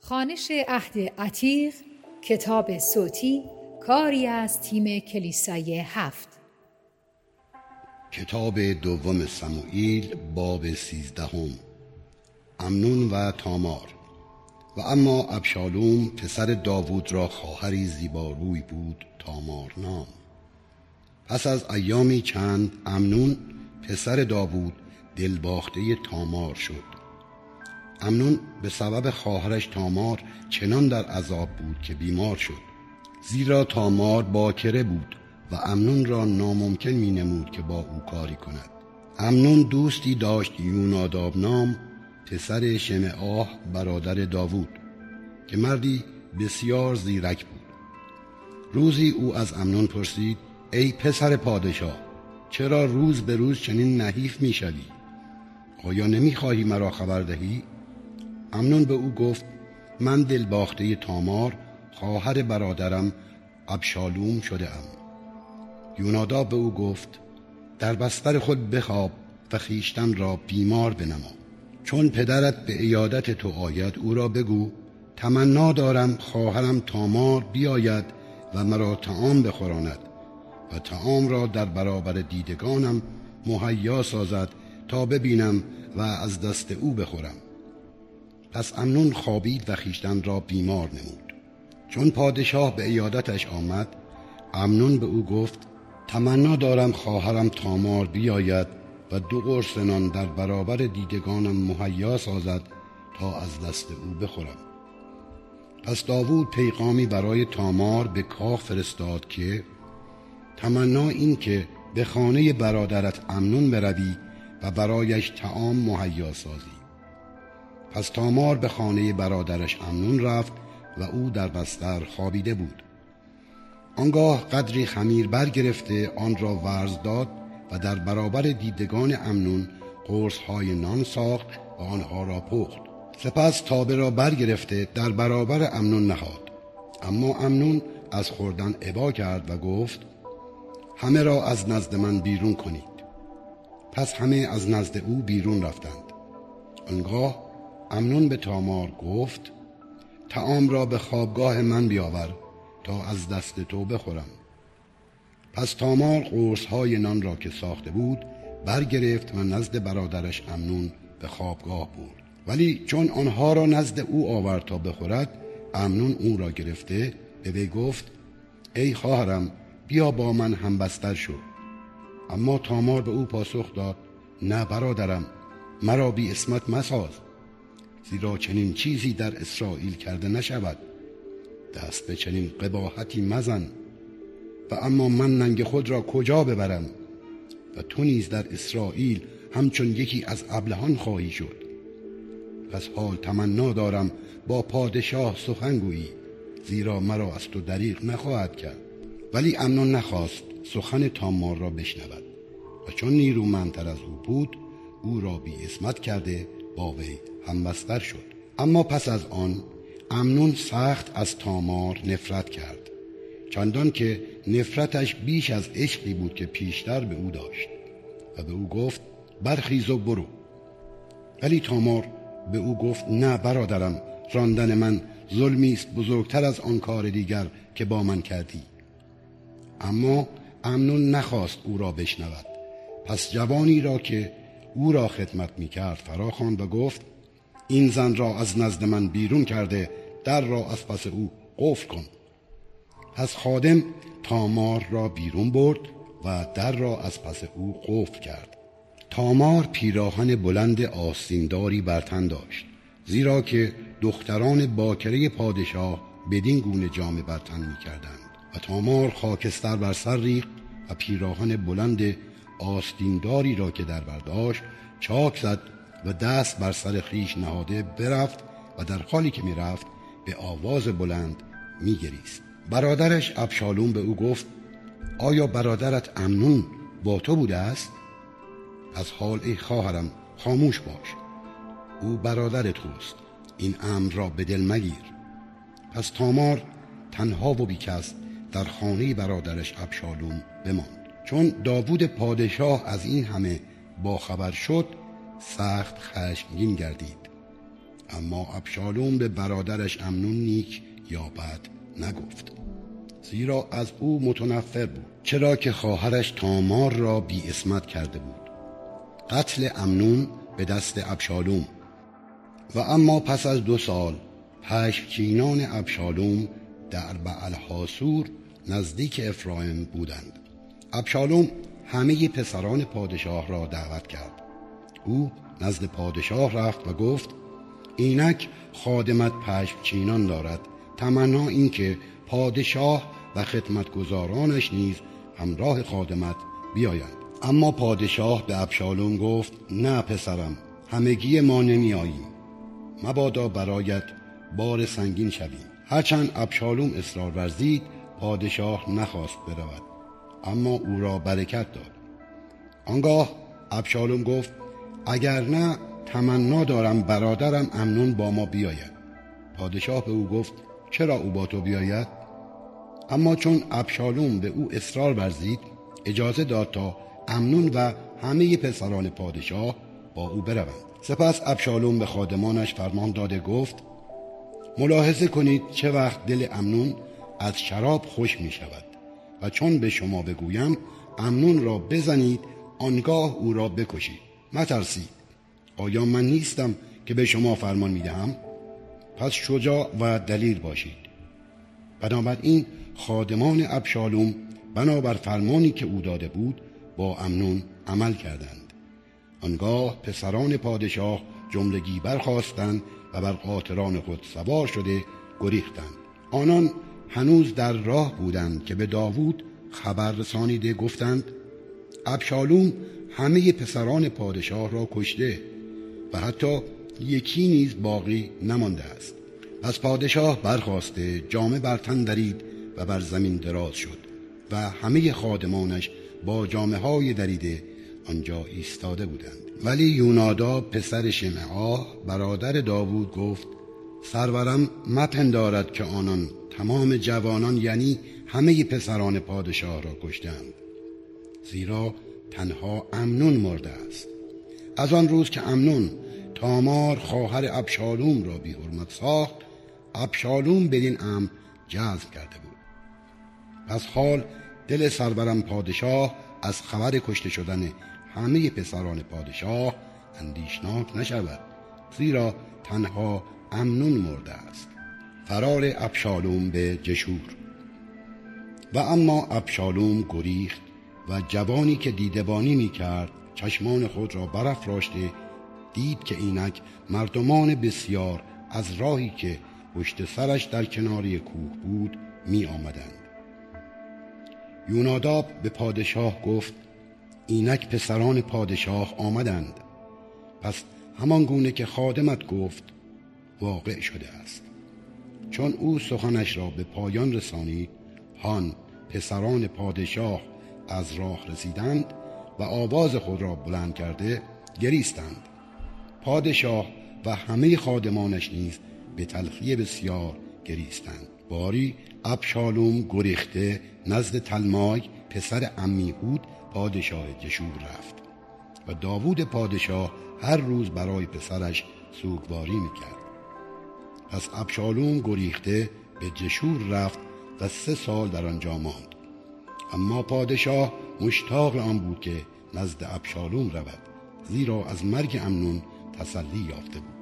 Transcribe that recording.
خوانش عهد عتیق، کتاب صوتی، کاری از تیم کلیسای 7. کتاب دوم سموئیل باب 13. امنون و تامار. و اما ابشالوم پسر داوود را خواهری زیباروی بود، تامار نام. پس از ایامی چند امنون پسر داوود دلباخته تامار شد. امنون به سبب خواهرش تامار چنان در عذاب بود که بیمار شد، زیرا تامار باکره بود و امنون را ناممکن می نمود که با او کاری کند. امنون دوستی داشت یوناداب نام، پسر شمعاه برادر داوود، که مردی بسیار زیرک بود. روزی او از امنون پرسید: ای پسر پادشاه، چرا روز به روز چنین نحیف می شوی؟ آیا نمی خواهی مرا خبر دهی؟ امنون به او گفت: من دلباخته تامار خواهر برادرم ابشالوم شده ام. یوناداب به او گفت: در بستر خود بخواب و خویشتن را بیمار بنما. چون پدرت به عیادت تو آید او را بگو تمنا دارم خواهرم تامار بیاید و مرا طعام بخوراند و طعام را در برابر دیدگانم مهیا سازد تا ببینم و از دست او بخورم. پس امنون خوابید و خویشتن را بیمار نمود. چون پادشاه به عیادتش آمد، امنون به او گفت: تمنا دارم خواهرم تامار بیاید و 2 قرص نان در برابر دیدگانم مهیا سازد تا از دست او بخورم. پس داوود پیغامی برای تامار به کاخ فرستاد که تمنا این که به خانه برادرت امنون بروی و برایش طعام مهیا سازی. پس تامار به خانه برادرش امنون رفت و او در بستر خوابیده بود. آنگاه قدری خمیر برگرفته آن را ورز داد و در برابر دیدگان امنون قرص‌های نان ساخت و آنها را پخت. سپس تابه را برگرفته در برابر امنون نهاد. اما امنون از خوردن ابا کرد و گفت: همه را از نزد من بیرون کنید. پس همه از نزد او بیرون رفتند. آنگاه امنون به تامار گفت: طعام را به خوابگاه من بیاور تا از دست تو بخورم. پس تامار قرص‌های نان را که ساخته بود برگرفت و نزد برادرش امنون به خوابگاه برد. ولی چون آنها را نزد او آورد تا بخورد، امنون او را گرفته به وی گفت: ای خواهرم، بیا با من همبستر شو. اما تامار به او پاسخ داد: نه برادرم، مرا بی اسمت مساز، زیرا چنین چیزی در اسرائیل کرده نشود. دست به چنین قباحتی مزن. و اما من ننگ خود را کجا ببرم؟ و تو نیز در اسرائیل همچون یکی از ابلهان خواهی شد. پس حال تمنا دارم با پادشاه سخن گویی، زیرا مرا از تو دریغ نخواهد کرد. ولی امنون نخواست سخن تامار را بشنود و چون نیرومندتر از او بود، او را بی اسمت کرده با وی همبستر شد. اما پس از آن امنون سخت از تامار نفرت کرد، چندان که نفرتش بیش از عشقی بود که پیشتر به او داشت و به او گفت: برخیز و برو. ولی تامار به او گفت: نه برادرم، راندن من ظلمی است بزرگتر از آن کار دیگر که با من کردی. اما امنون نخواست او را بشنود. پس جوانی را که او را خدمت می کرد فرا خواند و گفت: این زن را از نزد من بیرون کرده، در را از پس او قفل کن. پس خادم تامار را بیرون برد و در را از پس او قفل کرد. تامار پیراهن بلند آستینداری بر تن داشت، زیرا که دختران باکره پادشاه بدین گونه جامه بر تن می کردند. و تامار خاکستر بر سر ریخت و پیراهن بلند آستینداری را که در بر داشت چاک زد و دست بر سر خویش نهاده برفت و در حالی که می رفت به آواز بلند می گریست. برادرش ابشالوم به او گفت: آیا برادرت امنون با تو بوده است؟ از حال ای خواهرم خاموش باش، او برادر توست، این امر را به دل مگیر. پس تامار تنها و بیکس در خانه برادرش ابشالوم بماند. چون داوود پادشاه از این همه باخبر شد، سخت خشمگین گردید. اما ابشالوم به برادرش امنون نیک یا بد نگفت، زیرا از او متنفر بود، چرا که خواهرش تامار را بی عصمت کرده بود. قتل امنون به دست ابشالوم. و اما پس از 2 سال پشمچینان ابشالوم در بعلحاسور نزدیک افرایم بودند. ابشالوم همه پسران پادشاه را دعوت کرد. او نزد پادشاه رفت و گفت: اینک خادمت پشمچینان دارد، تمنا این که پادشاه و خدمتگزارانش نیز همراه خادمت بیایند. اما پادشاه به ابشالوم گفت: نه پسرم، همگی ما نمی آییم، مبادا برایت بار سنگین شویم. هرچند ابشالوم اصرار ورزید، پادشاه نخواست برود، اما او را برکت داد. آنگاه ابشالوم گفت: اگر نه، تمنا دارم برادرم امنون با ما بیاید. پادشاه به او گفت: چرا او با تو بیاید؟ اما چون ابشالوم به او اصرار ورزید، اجازه داد تا امنون و همه پسران پادشاه با او بروند. سپس ابشالوم به خادمانش فرمان داده گفت: ملاحظه کنید چه وقت دل امنون از شراب خوش می شود و چون به شما بگویم امنون را بزنید، آنگاه او را بکشید. مترسید، آیا من نیستم که به شما فرمان می دهم؟ پس شجاع و دلیر باشید. بنابراین خادمان ابشالوم بنابر فرمانی که او داده بود با امنون عمل کردند. آنگاه پسران پادشاه جملگی برخاستند و بر قاطران خود سوار شده گریختند. آنان هنوز در راه بودند که به داوود خبر رسانیده گفتند: ابشالوم همه پسران پادشاه را کشته و حتی یکی نیز باقی نمانده است. پس پادشاه برخاسته جامه بر تن درید و بر زمین دراز شد و همه خادمانش با جامه های دریده آنجا ایستاده بودند. ولی یوناداب پسر شمعه برادر داوود گفت: سرورم مپندارد که آنان تمام جوانان، یعنی همه پسران پادشاه را کشتند، زیرا تنها امنون مرده است. از آن روز که امنون تامار خواهر ابشالوم را بی حرمت ساخت، ابشالوم بدین امر جزم کرده بود. پس حال دل سرورم پادشاه از خبر کشته شدن همه پسران پادشاه اندیشناک نشود، زیرا تنها امنون مرده است. فرار ابشالوم به جشور. و اما ابشالوم گریخت و جوانی که دیدبانی می کرد چشمان خود را برافراشته دید که اینک مردمان بسیار از راهی که پشت سرش در کناری کوه بود می آمدند. یوناداب به پادشاه گفت: اینک پسران پادشاه آمدند. پس همان گونه که خادمت گفت واقع شده است. چون او سخنش را به پایان رسانید، هان پسران پادشاه از راه رسیدند و آواز خود را بلند کرده گریستند. پادشاه و همه خادمانش نیز به تلخی بسیار گریستند. باری ابشالوم گریخته نزد تلمای پسر عمیهود پادشاه جشور رفت و داوود پادشاه هر روز برای پسرش سوگواری میکرد. پس ابشالوم گریخته به جشور رفت و 3 سال در آنجا ماند. اما پادشاه مشتاق آن بود که نزد ابشالوم رود، زیرا از مرگ امنون تسلی یافته بود.